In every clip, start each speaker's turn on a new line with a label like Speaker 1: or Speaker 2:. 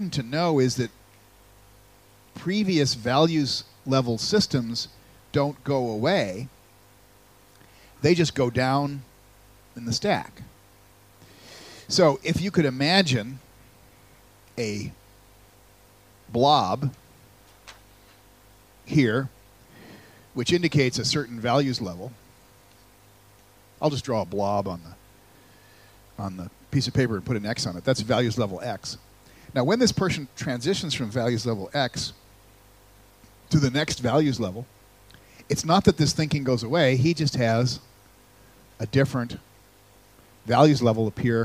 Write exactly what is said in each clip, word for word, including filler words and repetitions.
Speaker 1: to know is that previous values level systems don't go away. They just go down in the stack. So if you could imagine a blob here, which indicates a certain values level. I'll just draw a blob on the on the piece of paper and put an X on it. That's values level X. Now, when this person transitions from values level X to the next values level, it's not that this thinking goes away. He just has a different values level appear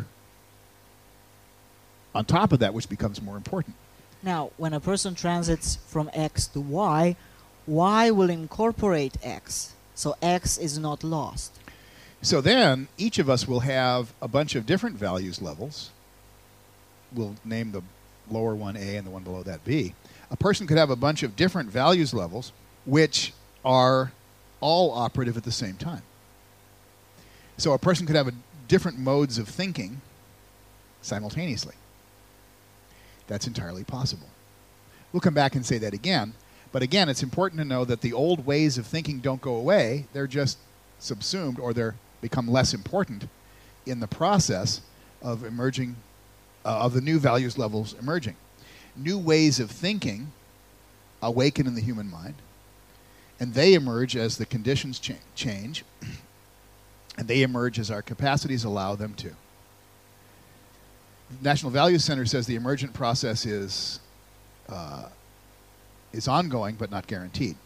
Speaker 1: on top of that, which becomes more important.
Speaker 2: Now, when a person transits from X to Y, Y will incorporate X, so X is not lost.
Speaker 1: So then, each of us will have a bunch of different values levels. We'll name the lower one A and the one below that B. A person could have a bunch of different values levels, which are all operative at the same time. So a person could have a different modes of thinking simultaneously. That's entirely possible. We'll come back and say that again. But again, it's important to know that the old ways of thinking don't go away. They're just subsumed, or they're become less important in the process of emerging, uh, of the new values levels emerging. New ways of thinking awaken in the human mind, and they emerge as the conditions cha change, and they emerge as our capacities allow them to. The National Values Center says the emergent process is, uh, is ongoing but not guaranteed.